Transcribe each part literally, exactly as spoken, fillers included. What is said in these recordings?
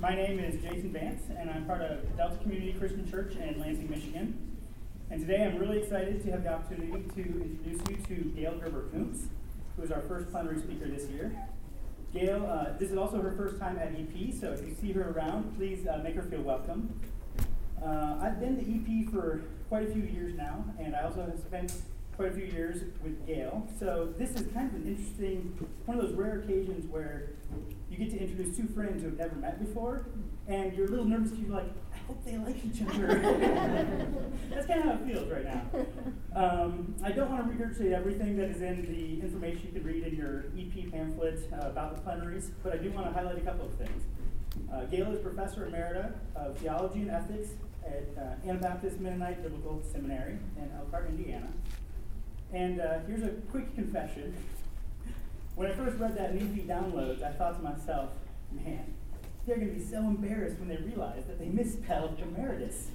My name is Jason Vance, and I'm part of Delta Community Christian Church in Lansing, Michigan. And today I'm really excited to have the opportunity to introduce you to Gail Gerber-Kuntz, who is our first plenary speaker this year. Gail, uh, this is also her first time at E P, so if you see her around, please uh, make her feel welcome. Uh, I've been to E P for quite a few years now, and I also have spent quite a few years with Gail. So this is kind of an interesting, one of those rare occasions where you get to introduce two friends who have never met before, and you're a little nervous because you're like, I hope they like each other. That's kind of how it feels right now. Um, I don't want to regurgitate everything that is in the information you can read in your E P pamphlet uh, about the plenaries, but I do want to highlight a couple of things. Uh, Gail is Professor Emerita of Theology and Ethics at uh, Anabaptist Mennonite Biblical Seminary in Elkhart, Indiana. And uh, here's a quick confession. When I first read that in E P Downloads, I thought to myself, man, they're going to be so embarrassed when they realize that they misspelled emeritus.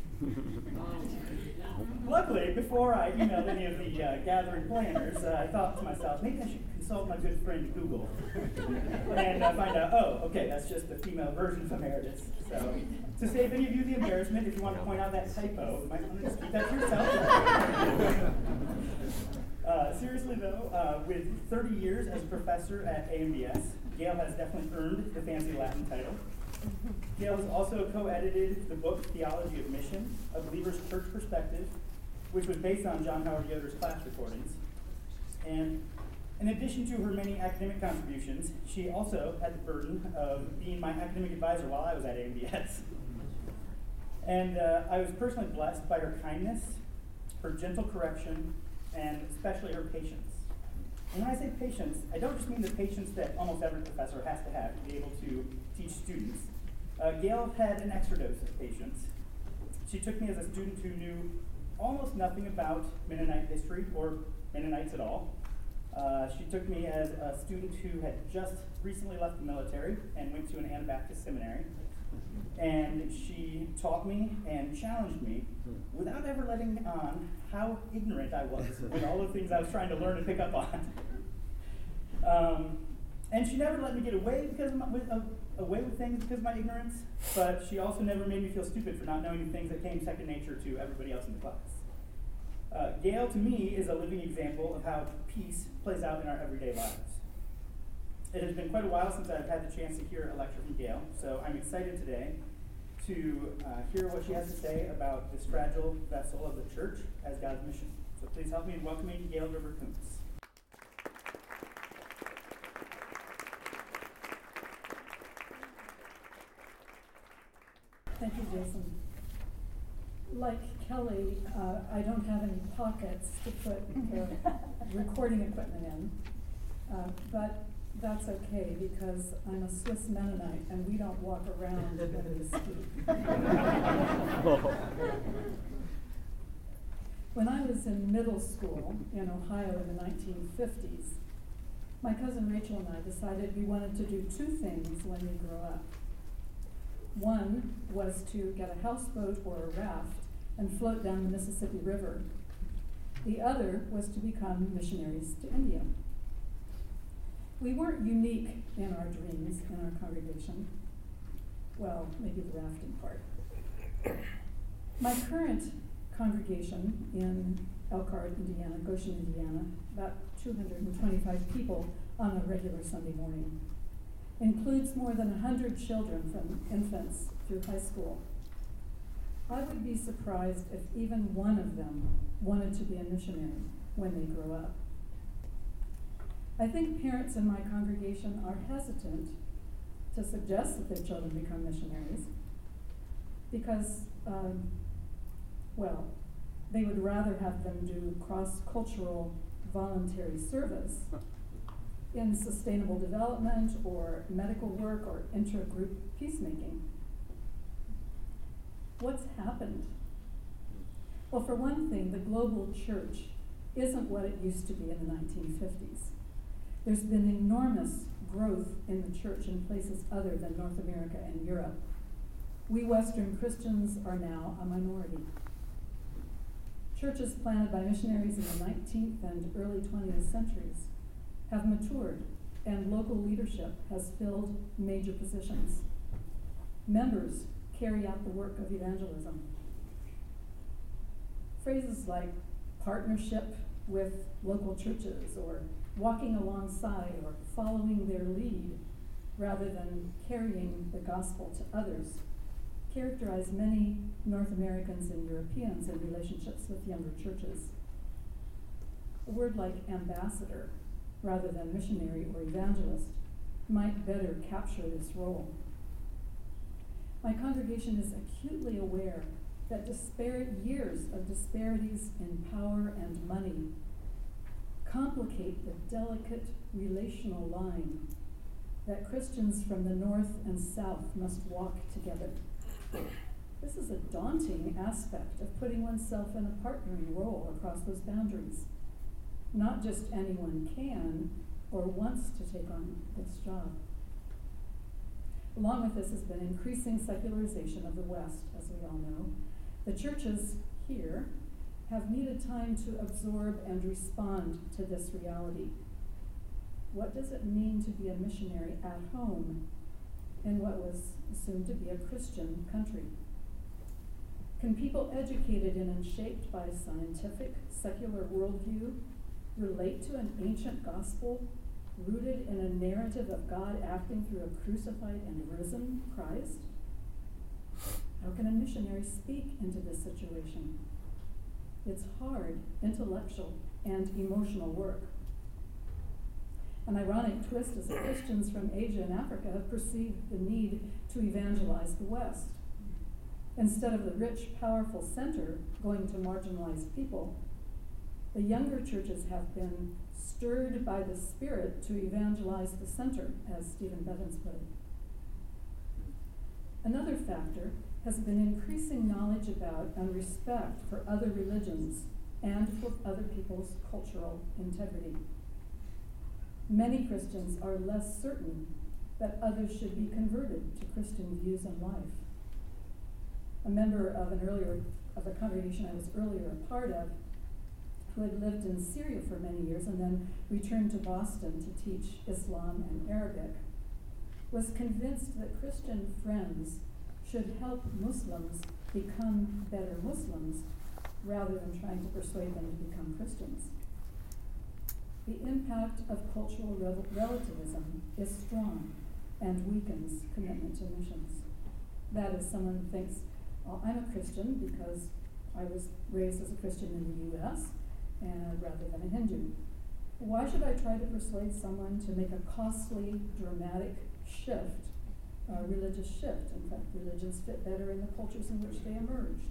Luckily, before I emailed any of the uh, gathering planners, uh, I thought to myself, maybe I should consult my good friend Google and uh, find out, oh, okay, that's just the female version of emeritus. So, to save any of you the embarrassment, if you want to point out that typo, you might want to just keep that to yourself. Uh, seriously though, uh, with thirty years as a professor at A M B S, Gail has definitely earned the fancy Latin title. Gail has also co-edited the book Theology of Mission, A Believer's Church Perspective, which was based on John Howard Yoder's class recordings. And in addition to her many academic contributions, she also had the burden of being my academic advisor while I was at A M B S. And uh, I was personally blessed by her kindness, her gentle correction, and especially her patience. And when I say patience, I don't just mean the patience that almost every professor has to have to be able to teach students. Uh, Gail had an extra dose of patience. She took me as a student who knew almost nothing about Mennonite history or Mennonites at all. Uh, she took me as a student who had just recently left the military and went to an Anabaptist seminary. And she taught me and challenged me without ever letting on how ignorant I was with all the things I was trying to learn and pick up on. Um, and she never let me get away because of my, with, uh, away with things because of my ignorance, but she also never made me feel stupid for not knowing things that came second nature to everybody else in the class. Uh, Gail, to me, is a living example of how peace plays out in our everyday lives. It has been quite a while since I've had the chance to hear a lecture from Gail, so I'm excited today to uh, hear what she has to say about this fragile vessel of the church as God's mission. So please help me in welcoming Gail Gerber-Kuntz. Thank you, Jason. Like Kelly, uh, I don't have any pockets to put uh, recording equipment in, uh, but that's okay because I'm a Swiss Mennonite and we don't walk around ready to speak. When I was in middle school in Ohio in the nineteen fifties, my cousin Rachel and I decided we wanted to do two things when we grew up. One was to get a houseboat or a raft and float down the Mississippi River. The other was to become missionaries to India. We weren't unique in our dreams in our congregation. Well, maybe the rafting part. My current congregation in Elkhart, Indiana, Goshen, Indiana, about two hundred twenty-five people on a regular Sunday morning, includes more than one hundred children from infants through high school. I would be surprised if even one of them wanted to be a missionary when they grow up. I think parents in my congregation are hesitant to suggest that their children become missionaries because, um, well, they would rather have them do cross-cultural voluntary service in sustainable development or medical work or intergroup peacemaking. What's happened? Well, for one thing, the global church isn't what it used to be in the nineteen fifties. There's been enormous growth in the church in places other than North America and Europe. We Western Christians are now a minority. Churches planted by missionaries in the nineteenth and early twentieth centuries have matured, and local leadership has filled major positions. members carry out the work of evangelism. Phrases like partnership with local churches, or walking alongside, or following their lead, rather than carrying the gospel to others, characterize many North Americans and Europeans in relationships with younger churches. A word like ambassador, rather than missionary or evangelist, might better capture this role. My congregation is acutely aware that disparate years of disparities in power and money complicate the delicate relational line that Christians from the North and South must walk together. This is a daunting aspect of putting oneself in a partnering role across those boundaries. Not just anyone can or wants to take on this job. Along with this has been increasing secularization of the West, as we all know. The churches here have needed time to absorb and respond to this reality. What does it mean to be a missionary at home in what was assumed to be a Christian country? Can people educated in and shaped by a scientific, secular worldview relate to an ancient gospel rooted in a narrative of God acting through a crucified and risen Christ? How can a missionary speak into this situation? It's hard, intellectual, and emotional work. An ironic twist is that Christians from Asia and Africa have perceived the need to evangelize the West. Instead of the rich, powerful center going to marginalized people, the younger churches have been stirred by the Spirit to evangelize the center, as Stephen Bevins put it. Another factor has been increasing knowledge about and respect for other religions and for other people's cultural integrity. Many Christians are less certain that others should be converted to Christian views on life. A member of an earlier of a congregation I was earlier a part of, who had lived in Syria for many years and then returned to Boston to teach Islam and Arabic, was convinced that Christian friends should help Muslims become better Muslims rather than trying to persuade them to become Christians. The impact of cultural rel- relativism is strong and weakens commitment to missions. That is, someone thinks, well, I'm a Christian because I was raised as a Christian in the U S and rather than a Hindu. Why should I try to persuade someone to make a costly, dramatic shift, a religious shift? In fact, religions fit better in the cultures in which they emerged.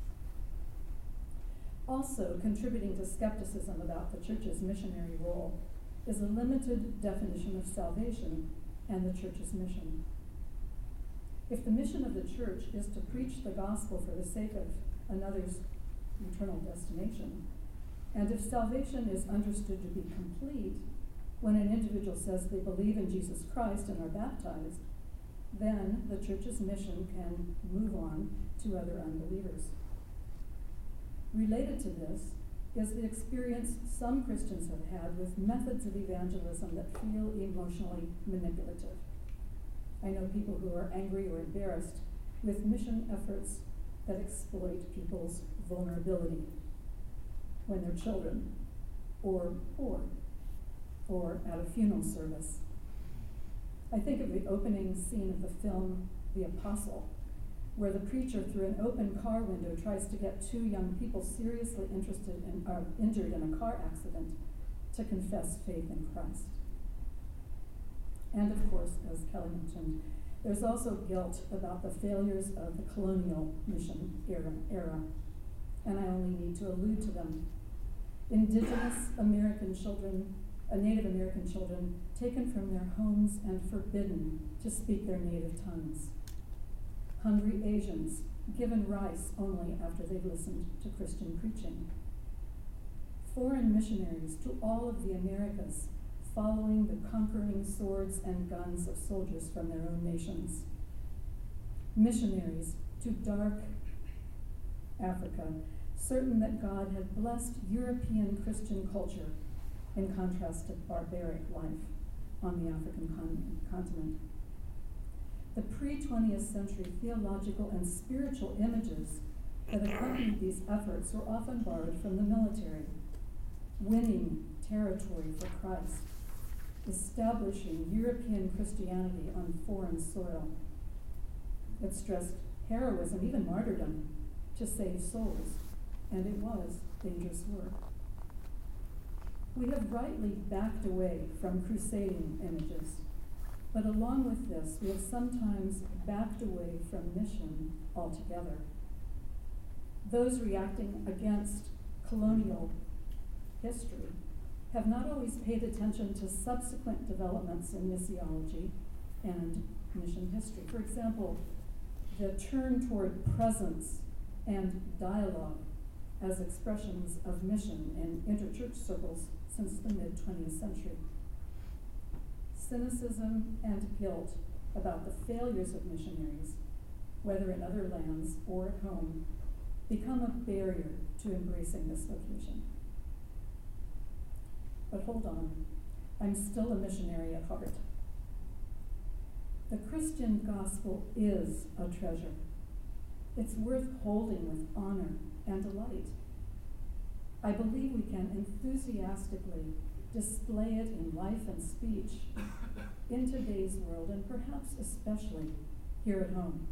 Also, contributing to skepticism about the church's missionary role is a limited definition of salvation and the church's mission. If the mission of the church is to preach the gospel for the sake of another's eternal destination, and if salvation is understood to be complete when an individual says they believe in Jesus Christ and are baptized, then the church's mission can move on to other unbelievers. Related to this is the experience some Christians have had with methods of evangelism that feel emotionally manipulative. I know people who are angry or embarrassed with mission efforts that exploit people's vulnerability when they're children, or poor, or at a funeral service. I think of the opening scene of the film The Apostle, where the preacher through an open car window tries to get two young people seriously interested in, uh, injured in a car accident to confess faith in Christ. And of course, as Kelly mentioned, there's also guilt about the failures of the colonial mission era, era, and I only need to allude to them. Indigenous American children, uh, Native American children taken from their homes and forbidden to speak their native tongues. Hungry Asians given rice only after they've listened to Christian preaching. Foreign missionaries to all of the Americas following the conquering swords and guns of soldiers from their own nations. Missionaries to dark Africa, certain that God had blessed European Christian culture in contrast to barbaric life on the African con- continent. the pre-twentieth century theological and spiritual images that accompanied these efforts were often borrowed from the military. Winning territory for Christ, establishing European Christianity on foreign soil. It stressed heroism, even martyrdom, to save souls, and it was dangerous work. We have rightly backed away from crusading images, but along with this, we have sometimes backed away from mission altogether. Those reacting against colonial history have not always paid attention to subsequent developments in missiology and mission history. For example, the turn toward presence and dialogue as expressions of mission in interchurch circles since the mid-twentieth century. Cynicism and guilt about the failures of missionaries, whether in other lands or at home, become a barrier to embracing this vocation. But hold on, I'm still a missionary at heart. The Christian gospel is a treasure. It's worth holding with honor and delight. I believe we can enthusiastically display it in life and speech in today's world, and perhaps especially here at home.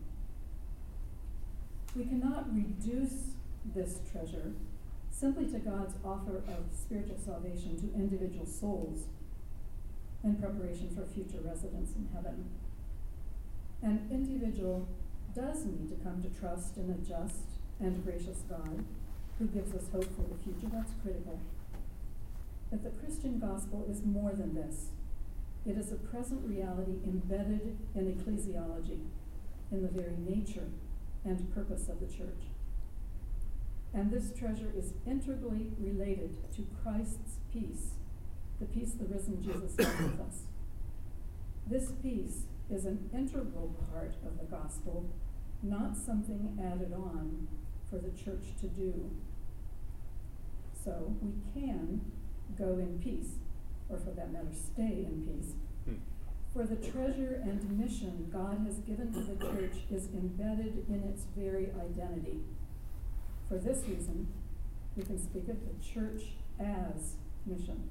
We cannot reduce this treasure simply to God's offer of spiritual salvation to individual souls in preparation for future residence in heaven. An individual does need to come to trust in a just and gracious God who gives us hope for the future. That's critical. But the Christian gospel is more than this. It is a present reality embedded in ecclesiology, in the very nature and purpose of the church. And this treasure is integrally related to Christ's peace, the peace the risen Jesus has with us. This peace is an integral part of the gospel, not something added on for the church to do. So we can go in peace, or for that matter, stay in peace. Hmm. For the treasure and mission God has given to the church is embedded in its very identity. For this reason, we can speak of the church as mission.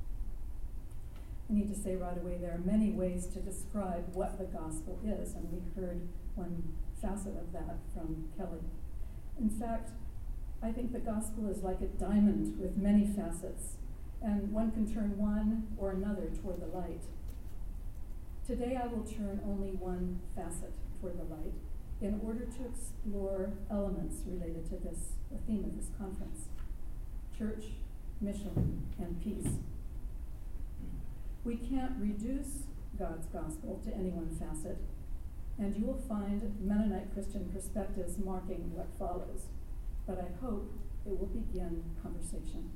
I need to say right away, there are many ways to describe what the gospel is, and we heard one facet of that from Kelly. In fact, I think the gospel is like a diamond with many facets, and one can turn one or another toward the light. Today I will turn only one facet toward the light in order to explore elements related to this, the theme of this conference: church, mission, and peace. We can't reduce God's gospel to any one facet, and you will find Mennonite Christian perspectives marking what follows, but I hope it will begin conversation.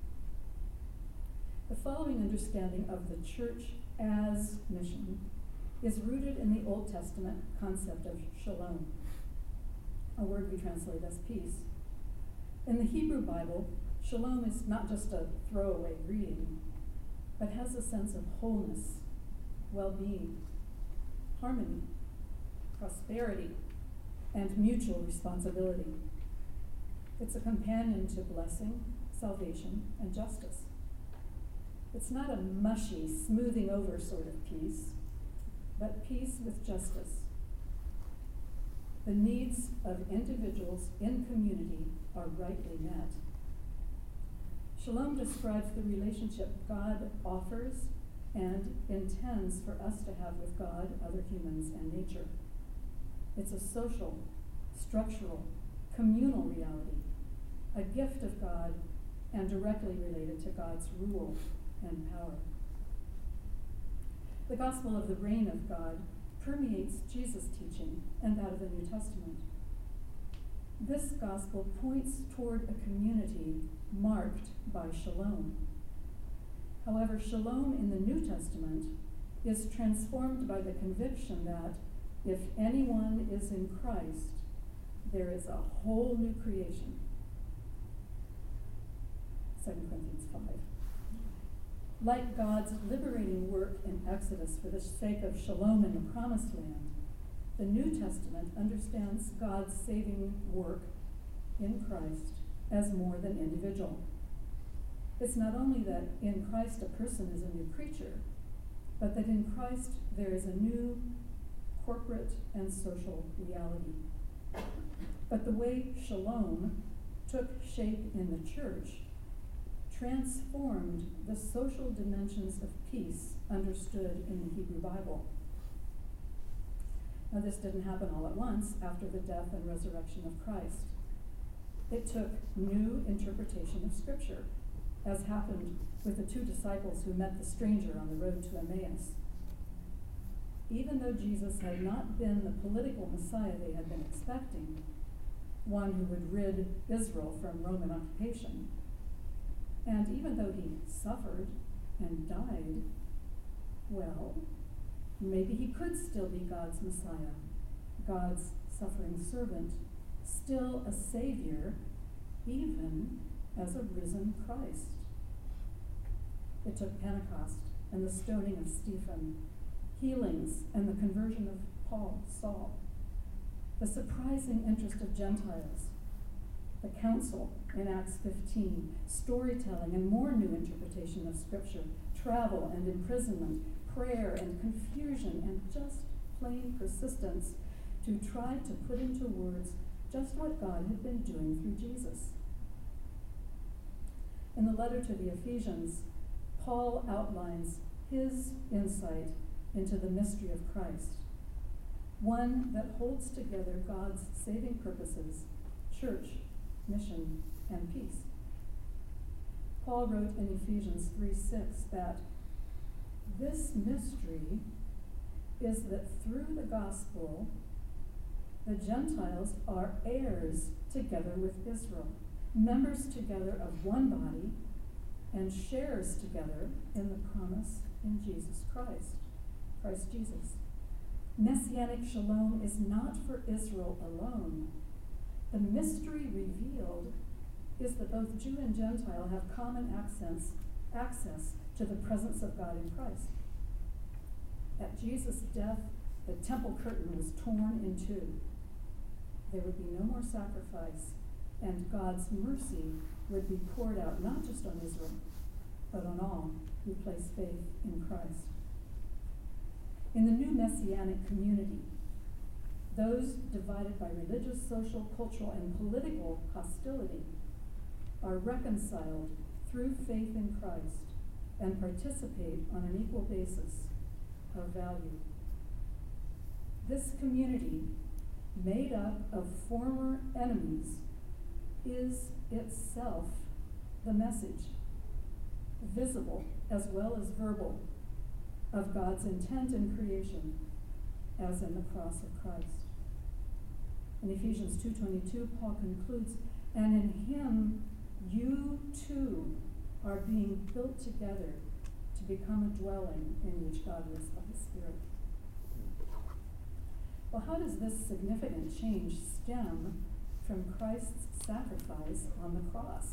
The following understanding of the church as mission is rooted in the Old Testament concept of shalom, a word we translate as peace. In the Hebrew Bible, shalom is not just a throwaway greeting, but has a sense of wholeness, well-being, harmony, prosperity, and mutual responsibility. It's a companion to blessing, salvation, and justice. It's not a mushy, smoothing over sort of peace, but peace with justice. The needs of individuals in community are rightly met. Shalom describes the relationship God offers and intends for us to have with God, other humans, and nature. It's a social, structural, communal reality, a gift of God, and directly related to God's rule and power. The gospel of the reign of God permeates Jesus' teaching and that of the New Testament. This gospel points toward a community marked by shalom. However, shalom in the New Testament is transformed by the conviction that if anyone is in Christ, there is a whole new creation. Second Corinthians five. Like God's liberating work in Exodus for the sake of shalom in the Promised Land, The New Testament understands God's saving work in Christ as more than individual. It's not only that in Christ a person is a new creature, but that in Christ there is a new corporate and social reality. But the way shalom took shape in the church transformed the social dimensions of peace understood in the Hebrew Bible. Now, this didn't happen all at once after the death and resurrection of Christ. It took new interpretation of Scripture, as happened with the two disciples who met the stranger on the road to Emmaus. Even though Jesus had not been the political Messiah they had been expecting, one who would rid Israel from Roman occupation, and even though he suffered and died, well, maybe he could still be God's Messiah, God's suffering servant, still a Savior, even as a risen Christ. It took Pentecost and the stoning of Stephen, healings and the conversion of Paul, Saul, the surprising interest of Gentiles, the council in Acts fifteen, storytelling and more new interpretation of Scripture, travel and imprisonment, prayer and confusion, and just plain persistence to try to put into words just what God had been doing through Jesus. In the letter to the Ephesians, Paul outlines his insight into the mystery of Christ, one that holds together God's saving purposes, church, mission, and peace. Paul wrote in Ephesians three six that this mystery is that through the gospel, the Gentiles are heirs together with Israel, members together of one body, and sharers together in the promise in Jesus Christ, Christ Jesus. Messianic shalom is not for Israel alone. The mystery revealed is that both Jew and Gentile have common access, access to the presence of God in Christ. At Jesus' death, the temple curtain was torn in two. There would be no more sacrifice, and God's mercy would be poured out not just on Israel, but on all who place faith in Christ. In the new Messianic community, those divided by religious, social, cultural, and political hostility are reconciled through faith in Christ and participate on an equal basis of value. This community, made up of former enemies, is itself the message, visible as well as verbal, of God's intent in creation, as in the cross of Christ. In Ephesians two twenty-two, Paul concludes, and in him you too are being built together to become a dwelling in which God lives by his Spirit. Well, how does this significant change stem from Christ's sacrifice on the cross?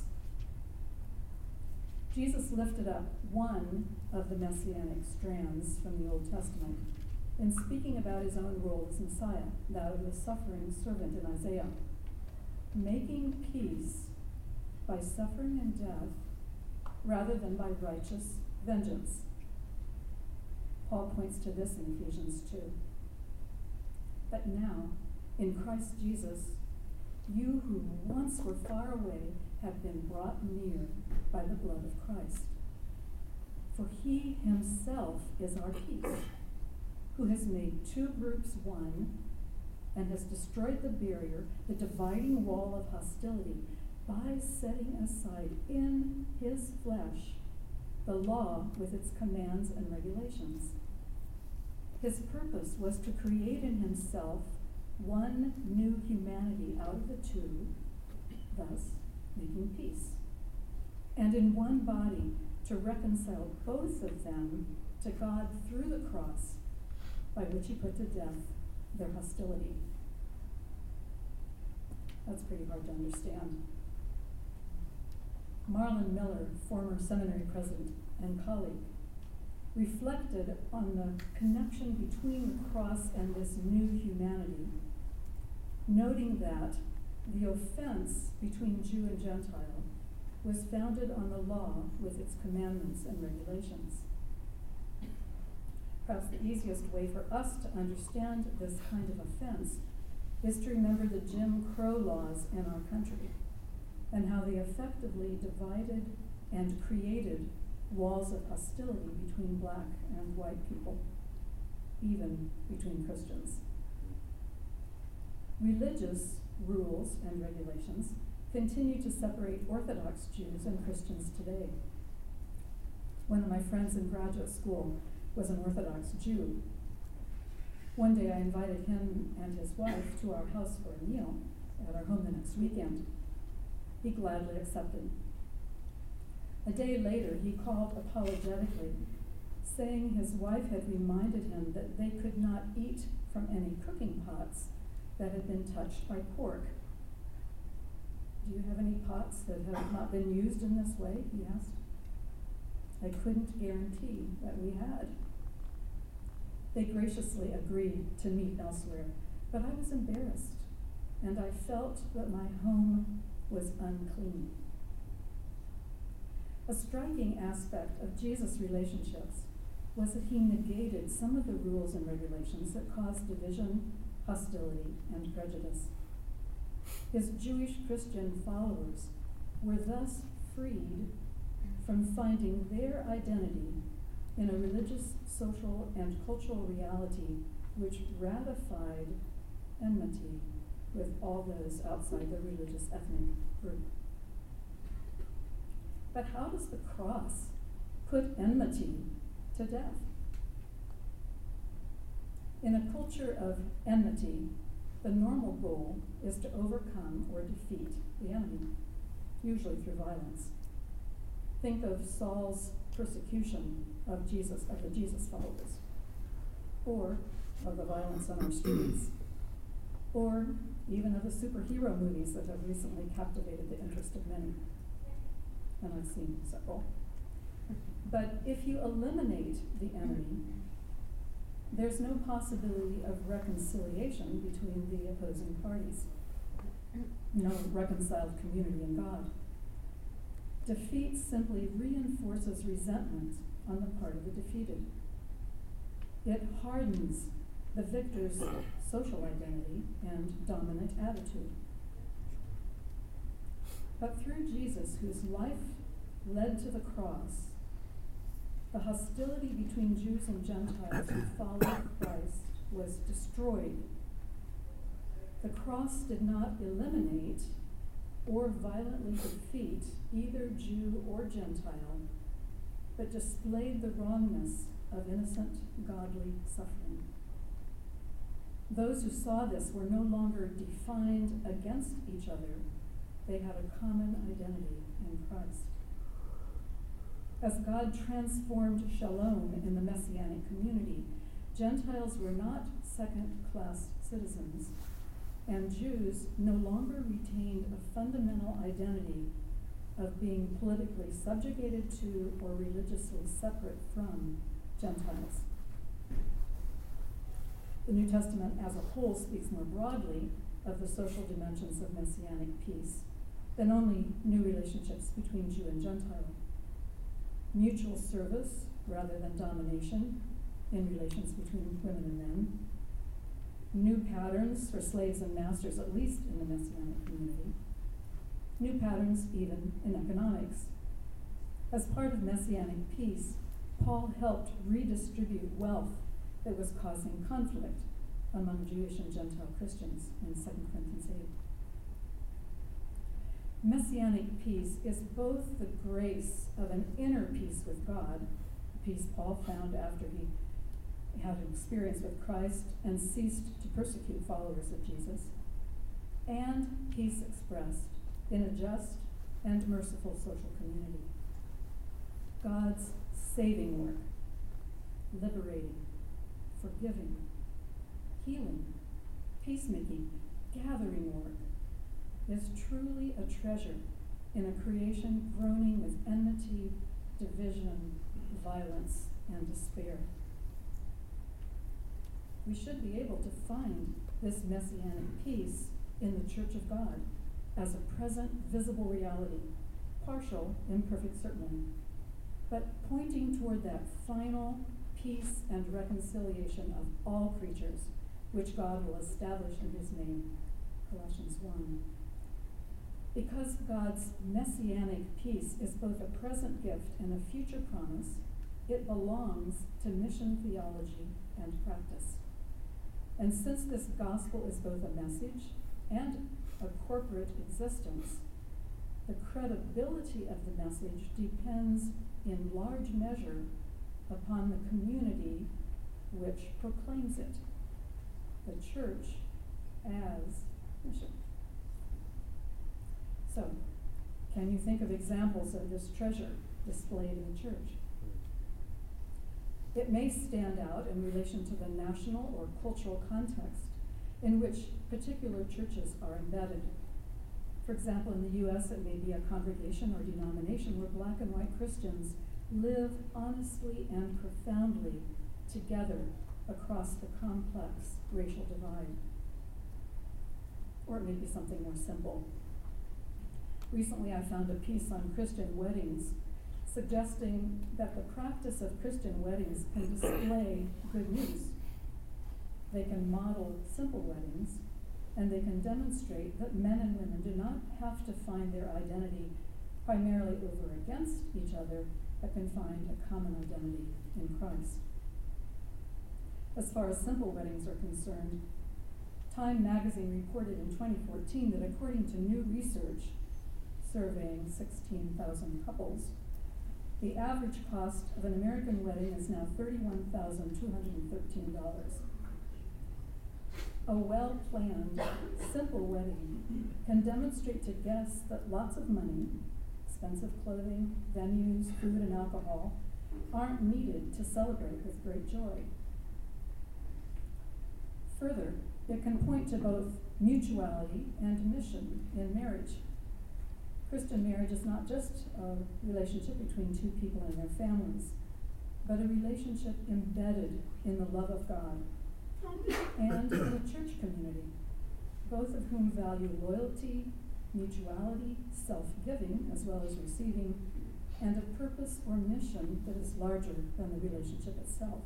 Jesus lifted up one of the messianic strands from the Old Testament in speaking about his own role as Messiah, that of the suffering servant in Isaiah, making peace by suffering and death rather than by righteous vengeance. Paul points to this in Ephesians two. But now, in Christ Jesus, you who once were far away have been brought near by the blood of Christ. For he himself is our peace, who has made two groups one and has destroyed the barrier, the dividing wall of hostility, by setting aside in his flesh the law with its commands and regulations. His purpose was to create in himself one new humanity out of the two, thus making peace, and in one body to reconcile both of them to God through the cross, by which he put to death their hostility. That's pretty hard to understand. Marlon Miller, former seminary president and colleague, reflected on the connection between the cross and this new humanity, noting that the offense between Jew and Gentile was founded on the law with its commandments and regulations. Perhaps the easiest way for us to understand this kind of offense is to remember the Jim Crow laws in our country and how they effectively divided and created walls of hostility between black and white people, even between Christians. Religious rules and regulations continue to separate Orthodox Jews and Christians today. One of my friends in graduate school was an Orthodox Jew. One day I invited him and his wife to our house for a meal at our home the next weekend. He gladly accepted. A day later, he called apologetically, saying his wife had reminded him that they could not eat from any cooking pots that had been touched by pork. Do you have any pots that have not been used in this way? He asked. I couldn't guarantee that we had. They graciously agreed to meet elsewhere, but I was embarrassed, and I felt that my home was unclean. A striking aspect of Jesus' relationships was that he negated some of the rules and regulations that caused division, hostility, and prejudice. His Jewish Christian followers were thus freed from finding their identity in a religious, social, and cultural reality which ratified enmity with all those outside the religious ethnic group. But how does the cross put enmity to death? In a culture of enmity, the normal goal is to overcome or defeat the enemy, usually through violence. Think of Saul's persecution of Jesus, of the Jesus followers, or of the violence on our streets, or even of the superhero movies that have recently captivated the interest of many. And I've seen several. But if you eliminate the enemy, there's no possibility of reconciliation between the opposing parties. No reconciled community in God. Defeat simply reinforces resentment on the part of the defeated. It hardens the victor's social identity and dominant attitude. But through Jesus, whose life led to the cross, the hostility between Jews and Gentiles who followed Christ was destroyed. The cross did not eliminate or violently defeat either Jew or Gentile, but displayed the wrongness of innocent, godly suffering. Those who saw this were no longer defined against each other. They had a common identity in Christ. As God transformed Shalom in the Messianic community, Gentiles were not second-class citizens, and Jews no longer retained a fundamental identity of being politically subjugated to or religiously separate from Gentiles. The New Testament as a whole speaks more broadly of the social dimensions of Messianic peace than only new relationships between Jew and Gentile. Mutual service rather than domination in relations between women and men. New patterns for slaves and masters, at least in the Messianic community. New patterns even in economics. As part of Messianic peace, Paul helped redistribute wealth that was causing conflict among Jewish and Gentile Christians in Second Corinthians eight. Messianic peace is both the grace of an inner peace with God, the peace Paul found after he had an experience with Christ and ceased to persecute followers of Jesus, and peace expressed in a just and merciful social community. God's saving work, liberating, forgiving, healing, peacemaking, gathering work, is truly a treasure in a creation groaning with enmity, division, violence, and despair. We should be able to find this messianic peace in the Church of God as a present, visible reality, partial, imperfect certainly, but pointing toward that final peace and reconciliation of all creatures, which God will establish in his name, Colossians one. Because God's messianic peace is both a present gift and a future promise, it belongs to mission theology and practice. And since this gospel is both a message and a corporate existence, the credibility of the message depends in large measure upon the community which proclaims it, the church as mission. So, can you think of examples of this treasure displayed in the church? It may stand out in relation to the national or cultural context in which particular churches are embedded. For example, in the U S, it may be a congregation or denomination where black and white Christians live honestly and profoundly together across the complex racial divide. Or it may be something more simple. Recently, I found a piece on Christian weddings suggesting that the practice of Christian weddings can display good news. They can model simple weddings, and they can demonstrate that men and women do not have to find their identity primarily over against each other, but can find a common identity in Christ. As far as simple weddings are concerned, Time magazine reported in twenty fourteen that according to new research surveying sixteen thousand couples, the average cost of an American wedding is now thirty-one thousand two hundred thirteen dollars. A well-planned, simple wedding can demonstrate to guests that lots of money, expensive clothing, venues, food, and alcohol aren't needed to celebrate with great joy. Further, it can point to both mutuality and mission in marriage. Christian marriage is not just a relationship between two people and their families, but a relationship embedded in the love of God and in a church community, both of whom value loyalty, mutuality, self-giving, as well as receiving, and a purpose or mission that is larger than the relationship itself.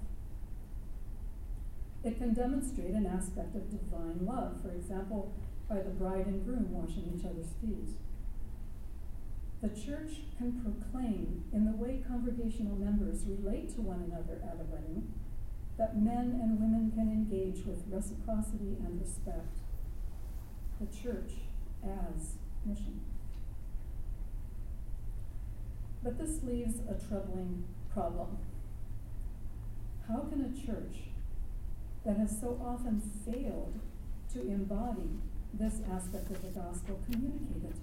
It can demonstrate an aspect of divine love, for example, by the bride and groom washing each other's feet. The church can proclaim, in the way congregational members relate to one another at a wedding, that men and women can engage with reciprocity and respect. The church as mission. But this leaves a troubling problem. How can a church that has so often failed to embody this aspect of the gospel communicate it?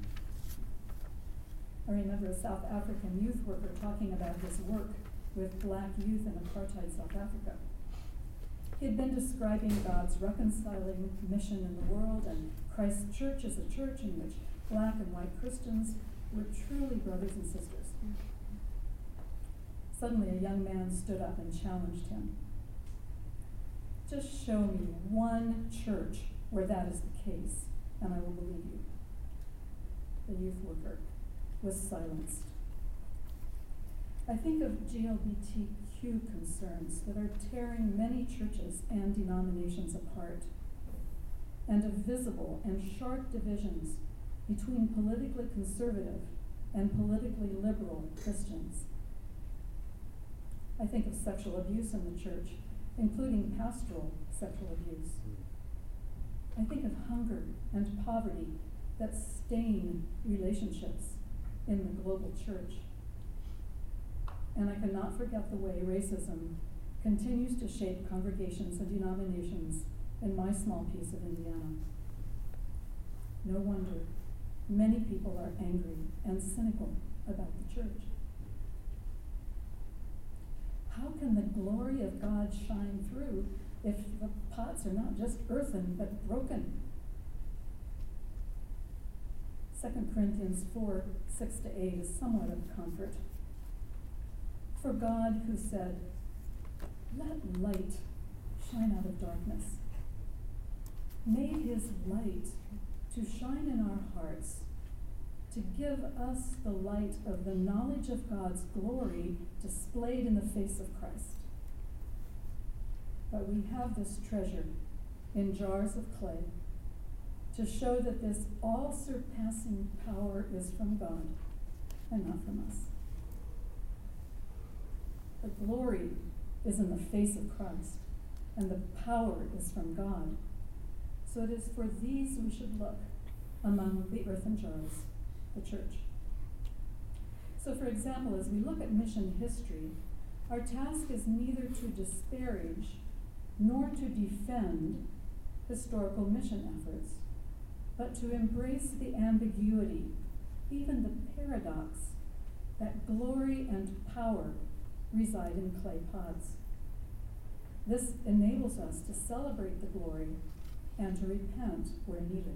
I remember a South African youth worker talking about his work with black youth in apartheid South Africa. He had been describing God's reconciling mission in the world and Christ's church as a church in which black and white Christians were truly brothers and sisters. Suddenly, a young man stood up and challenged him. Just show me one church where that is the case, and I will believe you. The youth worker was silenced. I think of G L B T Q concerns that are tearing many churches and denominations apart, and of visible and sharp divisions between politically conservative and politically liberal Christians. I think of sexual abuse in the church, including pastoral sexual abuse. I think of hunger and poverty that stain relationships in the global church. And I cannot forget the way racism continues to shape congregations and denominations in my small piece of Indiana. No wonder many people are angry and cynical about the church. How can the glory of God shine through if the pots are not just earthen but broken? Second Corinthians four, six to eight is somewhat of comfort. For God, who said, "Let light shine out of darkness," made his light to shine in our hearts, to give us the light of the knowledge of God's glory displayed in the face of Christ. But we have this treasure in jars of clay to show that this all-surpassing power is from God and not from us. The glory is in the face of Christ, and the power is from God. So it is for these we should look among the earthen jars, the church. So, for example, as we look at mission history, our task is neither to disparage nor to defend historical mission efforts, but to embrace the ambiguity, even the paradox, that glory and power reside in clay pods. This enables us to celebrate the glory and to repent where needed.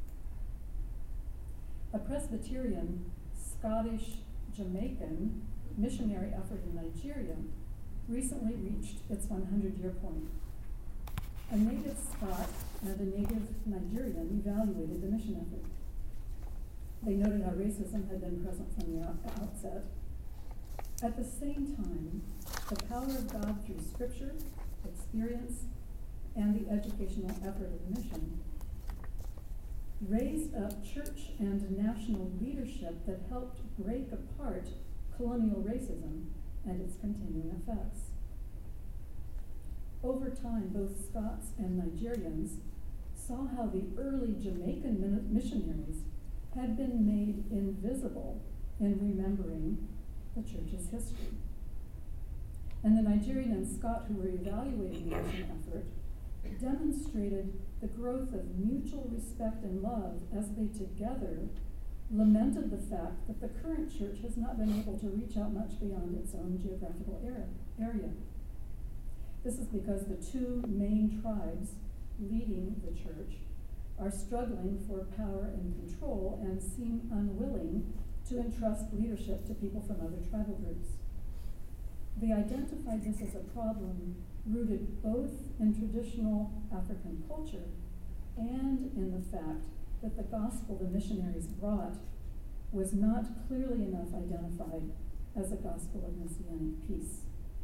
A Presbyterian, Scottish, Jamaican missionary effort in Nigeria recently reached its one hundred year point. A native Scot and a native Nigerian evaluated the mission effort. They noted how racism had been present from the out- outset. At the same time, the power of God through scripture, experience, and the educational effort of the mission raised up church and national leadership that helped break apart colonial racism and its continuing effects. Over time, both Scots and Nigerians saw how the early Jamaican min- missionaries had been made invisible in remembering the church's history. And the Nigerian and Scot who were evaluating the mission effort demonstrated the growth of mutual respect and love as they together lamented the fact that the current church has not been able to reach out much beyond its own geographical area. This is because the two main tribes leading the church are struggling for power and control and seem unwilling to entrust leadership to people from other tribal groups. They identified this as a problem rooted both in traditional African culture and in the fact that the gospel the missionaries brought was not clearly enough identified as a gospel of messianic peace.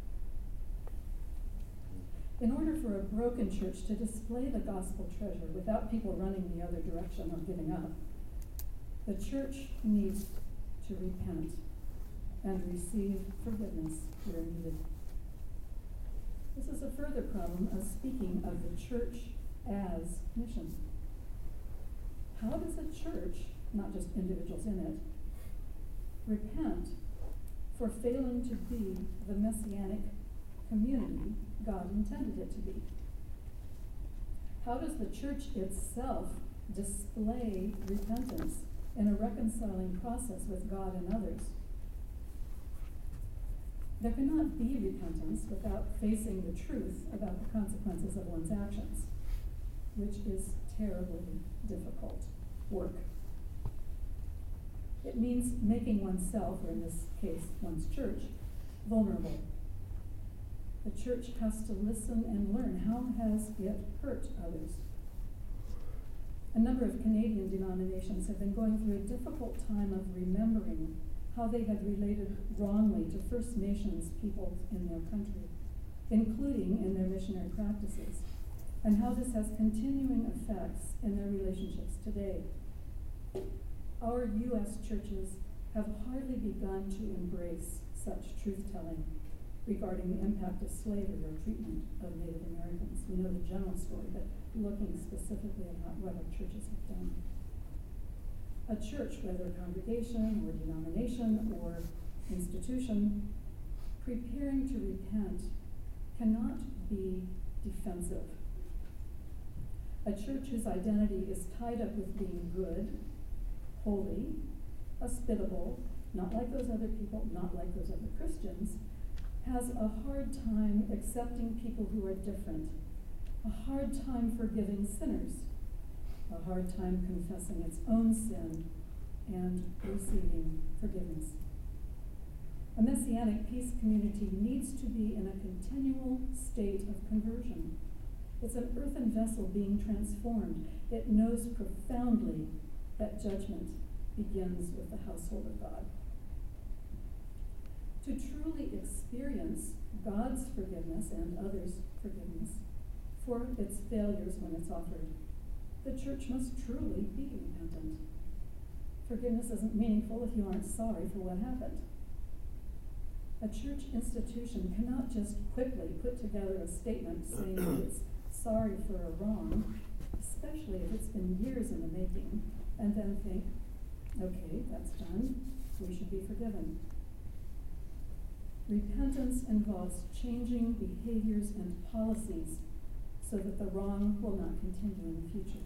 In order for a broken church to display the gospel treasure without people running the other direction or giving up, the church needs to repent and receive forgiveness where needed. This is a further problem of speaking of the church as mission. How does a church, not just individuals in it, repent for failing to be the messianic community God intended it to be? How does the church itself display repentance in a reconciling process with God and others? There cannot be repentance without facing the truth about the consequences of one's actions, which is terribly difficult work. It means making oneself, or in this case, one's church, vulnerable. The church has to listen and learn. How has it hurt others? A number of Canadian denominations have been going through a difficult time of remembering how they had related wrongly to First Nations peoples in their country, including in their missionary practices, and how this has continuing effects in their relationships today. Our U S churches have hardly begun to embrace such truth-telling regarding the impact of slavery or treatment of Native Americans. We know the general story, but looking specifically at what our churches have done. A church, whether a congregation or denomination or institution, preparing to repent cannot be defensive. A church whose identity is tied up with being good, holy, hospitable, not like those other people, not like those other Christians, has a hard time accepting people who are different, a hard time forgiving sinners, a hard time confessing its own sin and receiving forgiveness. A Messianic peace community needs to be in a continual state of conversion. It's an earthen vessel being transformed. It knows profoundly that judgment begins with the household of God. To truly experience God's forgiveness and others' forgiveness for its failures when it's offered, the church must truly be repentant. Forgiveness isn't meaningful if you aren't sorry for what happened. A church institution cannot just quickly put together a statement saying that it's sorry for a wrong, especially if it's been years in the making, and then think, okay, that's done, we should be forgiven. Repentance involves changing behaviors and policies so that the wrong will not continue in the future.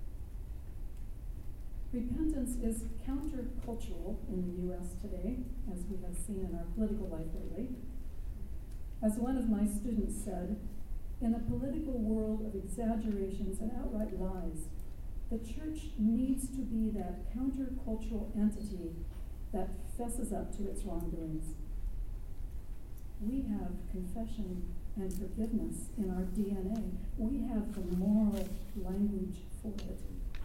Repentance is countercultural in the U S today, as we have seen in our political life lately. As one of my students said, in a political world of exaggerations and outright lies, the church needs to be that countercultural entity that fesses up to its wrongdoings. We have confession and forgiveness in our D N A. We have the moral language for it.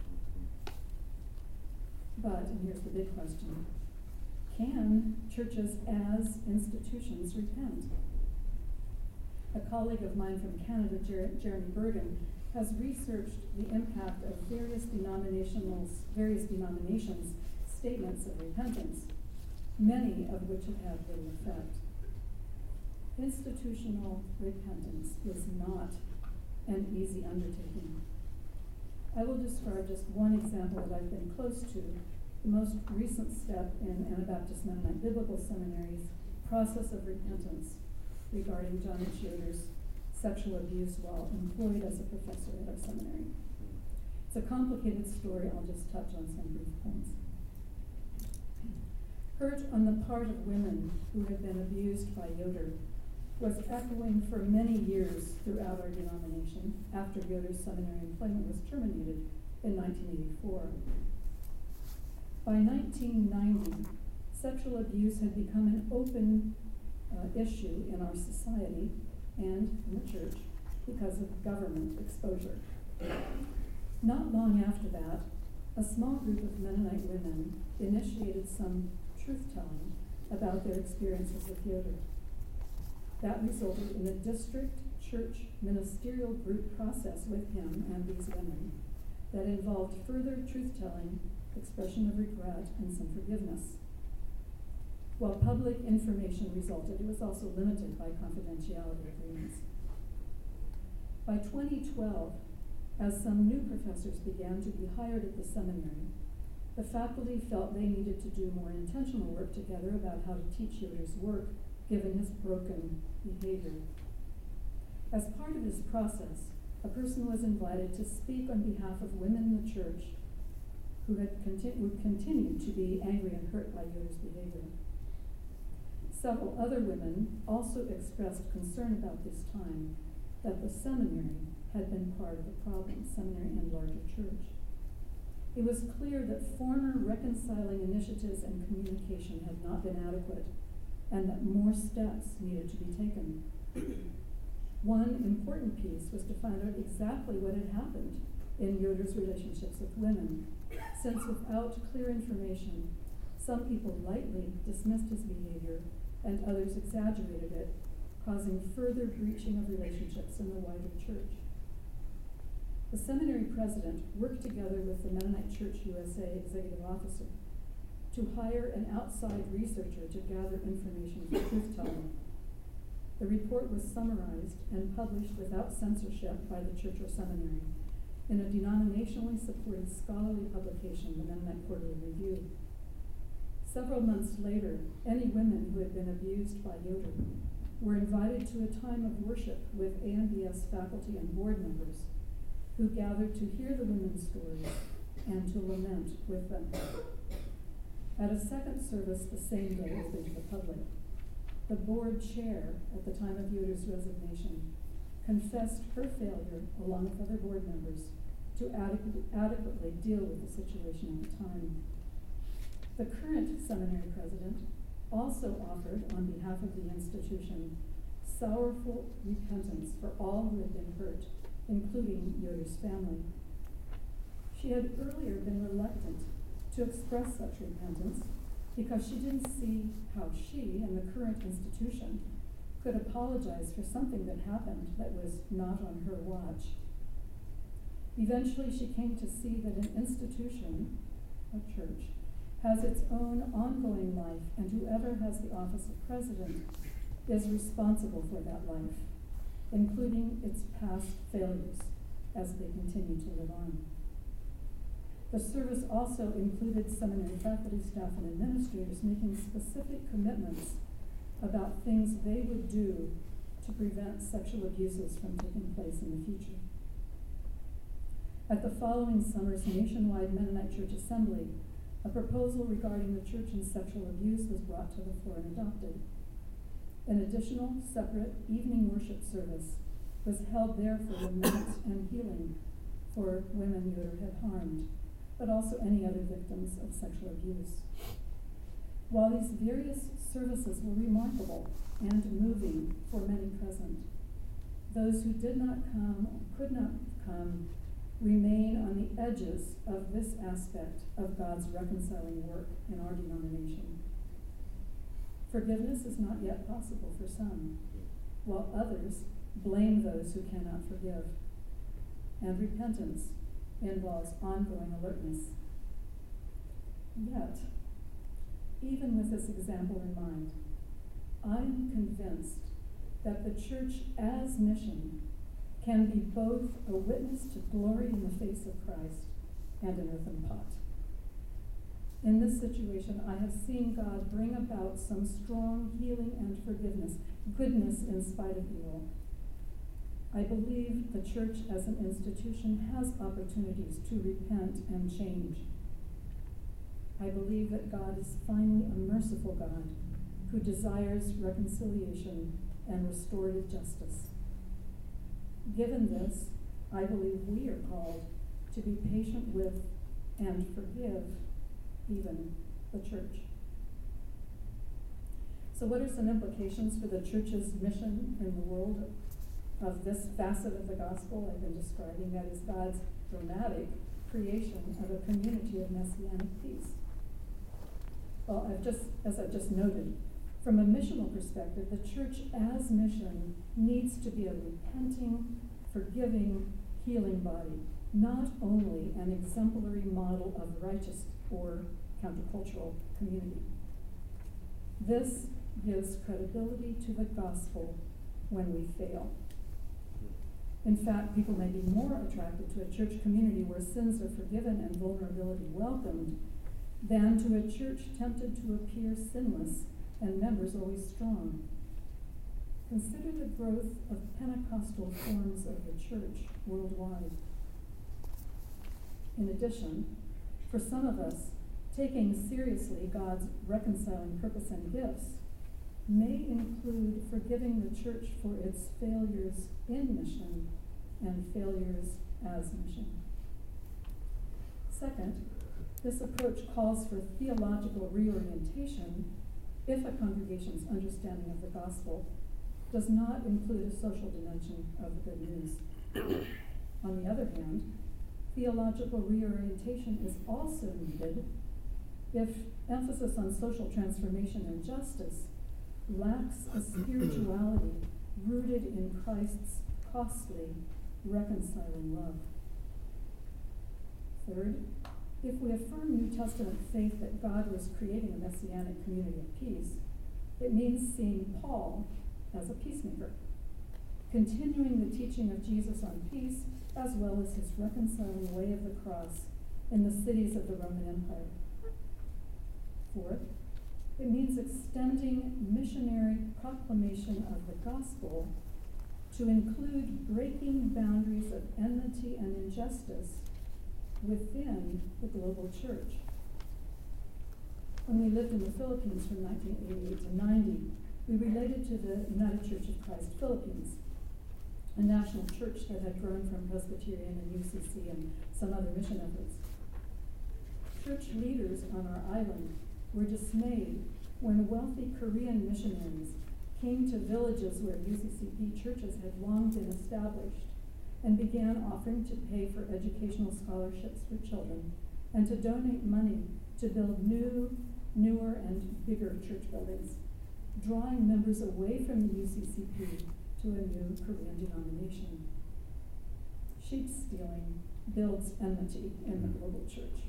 But, and here's the big question, can churches as institutions repent? A colleague of mine from Canada, Jer- Jeremy Bergen, has researched the impact of various denominational, various denominations' statements of repentance, many of which have had little effect. Institutional repentance is not an easy undertaking. I will describe just one example that I've been close to, the most recent step in Anabaptist Mennonite Biblical Seminary's process of repentance regarding John H. Yoder's sexual abuse while employed as a professor at our seminary. It's a complicated story. I'll just touch on some brief points. Hurt on the part of women who have been abused by Yoder was echoing for many years throughout our denomination after Yoder's seminary employment was terminated in nineteen eighty-four. By nineteen ninety, sexual abuse had become an open uh, issue in our society and in the church because of government exposure. Not long after that, a small group of Mennonite women initiated some truth-telling about their experiences with Yoder. That resulted in a district church ministerial group process with him and these women that involved further truth-telling, expression of regret, and some forgiveness. While public information resulted, it was also limited by confidentiality agreements. By twenty twelve, as some new professors began to be hired at the seminary, the faculty felt they needed to do more intentional work together about how to teach Yoder's work given his broken behavior. As part of this process, a person was invited to speak on behalf of women in the church who had conti- would continue to be angry and hurt by Yoder's behavior. Several other women also expressed concern about this time that the seminary had been part of the problem, seminary and larger church. It was clear that former reconciling initiatives and communication had not been adequate, and that more steps needed to be taken. One important piece was to find out exactly what had happened in Yoder's relationships with women, since without clear information, some people lightly dismissed his behavior and others exaggerated it, causing further breaching of relationships in the wider church. The seminary president worked together with the Mennonite Church U S A executive officer to hire an outside researcher to gather information for truth-telling. The report was summarized and published without censorship by the church or seminary in a denominationally supported scholarly publication, the Mennonite Quarterly Review. Several months later, any women who had been abused by Yoder were invited to a time of worship with A M B S faculty and board members who gathered to hear the women's stories and to lament with them. At a second service the same day open to the public, the board chair at the time of Yoder's resignation confessed her failure, along with other board members, to adequate, adequately deal with the situation at the time. The current seminary president also offered, on behalf of the institution, sorrowful repentance for all who had been hurt, including Yoder's family. She had earlier been reluctant to express such repentance because she didn't see how she and the current institution could apologize for something that happened that was not on her watch. Eventually, she came to see that an institution, a church, has its own ongoing life, and whoever has the office of president is responsible for that life, including its past failures as they continue to live on. The service also included seminary faculty, staff, and administrators making specific commitments about things they would do to prevent sexual abuses from taking place in the future. At the following summer's nationwide Mennonite Church Assembly, a proposal regarding the church and sexual abuse was brought to the floor and adopted. An additional separate evening worship service was held there for lament and healing for women Yoder had harmed, but also any other victims of sexual abuse. While these various services were remarkable and moving for many present, those who did not come or could not come remain on the edges of this aspect of God's reconciling work in our denomination. Forgiveness is not yet possible for some, while others blame those who cannot forgive. And repentance involves ongoing alertness. Yet, even with this example in mind, I am convinced that the church as mission can be both a witness to glory in the face of Christ and an earthen pot. In this situation, I have seen God bring about some strong healing and forgiveness, goodness in spite of evil. I believe the church as an institution has opportunities to repent and change. I believe that God is finally a merciful God who desires reconciliation and restorative justice. Given this, I believe we are called to be patient with and forgive even the church. So what are some implications for the church's mission in the world of this facet of the gospel I've been describing, that is God's dramatic creation of a community of messianic peace? Well, I've just, as I've just noted, from a missional perspective, the church as mission needs to be a repenting, forgiving, healing body, not only an exemplary model of righteous or countercultural community. This gives credibility to the gospel when we fail. In fact, people may be more attracted to a church community where sins are forgiven and vulnerability welcomed than to a church tempted to appear sinless and members always strong. Consider the growth of Pentecostal forms of the church worldwide. In addition, for some of us, taking seriously God's reconciling purpose and gifts may include forgiving the church for its failures in mission and failures as mission. Second, this approach calls for theological reorientation if a congregation's understanding of the gospel does not include a social dimension of the good news. On the other hand, theological reorientation is also needed if emphasis on social transformation and justice lacks a spirituality rooted in Christ's costly, reconciling love. Third, if we affirm New Testament faith that God was creating a messianic community of peace, it means seeing Paul as a peacemaker, continuing the teaching of Jesus on peace as well as his reconciling way of the cross in the cities of the Roman Empire. Fourth, it means extending missionary proclamation of the gospel to include breaking boundaries of enmity and injustice within the global church. When we lived in the Philippines from nineteen eighty-eight to ninety, we related to the United Church of Christ Philippines, a national church that had grown from Presbyterian and U C C and some other mission efforts. Church leaders on our island were dismayed when wealthy Korean missionaries came to villages where U C C P churches had long been established and began offering to pay for educational scholarships for children and to donate money to build new, newer, and bigger church buildings, drawing members away from the U C C P to a new Korean denomination. Sheep stealing builds enmity in the global church.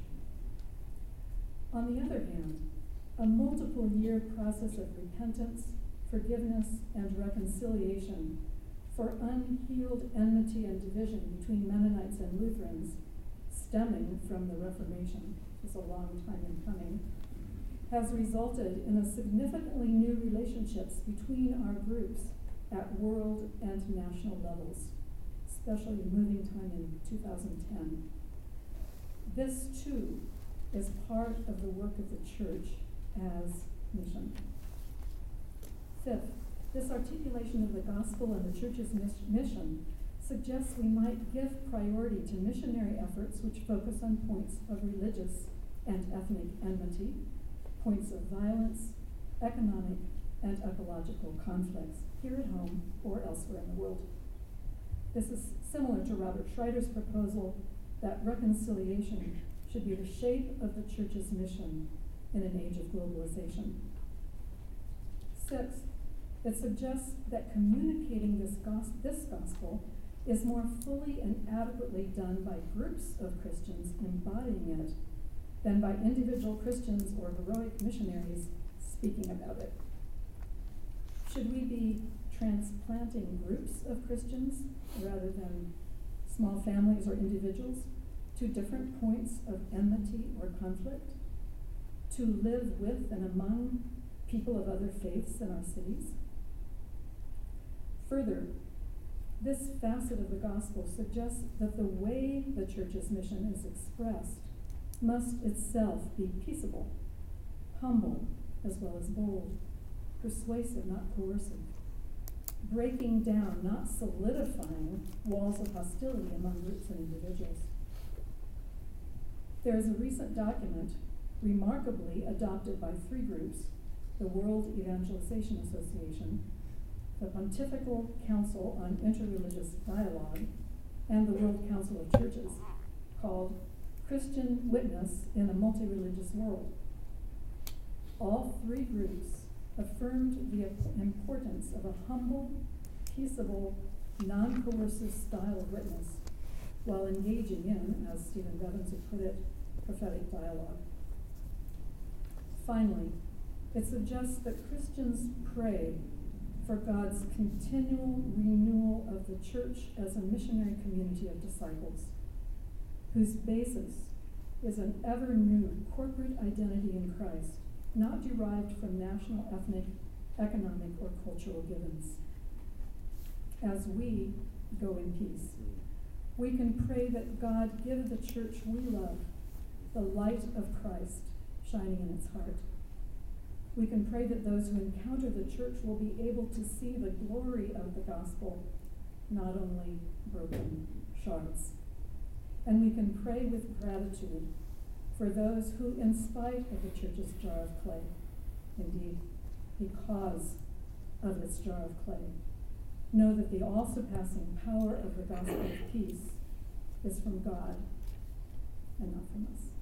On the other hand, a multiple year process of repentance, forgiveness, and reconciliation for unhealed enmity and division between Mennonites and Lutherans, stemming from the Reformation, it's a long time in coming, has resulted in a significantly new relationships between our groups at world and national levels, especially moving time in two thousand ten. This, too, is part of the work of the church as mission. Fifth, this articulation of the gospel and the church's mis- mission suggests we might give priority to missionary efforts which focus on points of religious and ethnic enmity, points of violence, economic and ecological conflicts here at home or elsewhere in the world. This is similar to Robert Schreider's proposal that reconciliation should be the shape of the church's mission in an age of globalization. Sixth, it suggests that communicating this, gos- this gospel is more fully and adequately done by groups of Christians embodying it than by individual Christians or heroic missionaries speaking about it. Should we be transplanting groups of Christians rather than small families or individuals to different points of enmity or conflict, to live with and among people of other faiths in our cities? Further, this facet of the gospel suggests that the way the church's mission is expressed must itself be peaceable, humble as well as bold, persuasive, not coercive, breaking down, not solidifying, walls of hostility among groups and individuals. There is a recent document remarkably adopted by three groups, the World Evangelization Association, the Pontifical Council on Interreligious Dialogue, and the World Council of Churches, called Christian Witness in a Multi-Religious World. All three groups affirmed the importance of a humble, peaceable, non-coercive style of witness while engaging in, as Stephen Bevins would put it, prophetic dialogue. Finally, it suggests that Christians pray for God's continual renewal of the church as a missionary community of disciples, whose basis is an ever-new corporate identity in Christ, not derived from national, ethnic, economic, or cultural givens. As we go in peace, we can pray that God give the church we love the light of Christ shining in its heart. We can pray that those who encounter the church will be able to see the glory of the gospel, not only broken shards. And we can pray with gratitude for those who, in spite of the church's jar of clay, indeed, because of its jar of clay, know that the all-surpassing power of the gospel of peace is from God and not from us.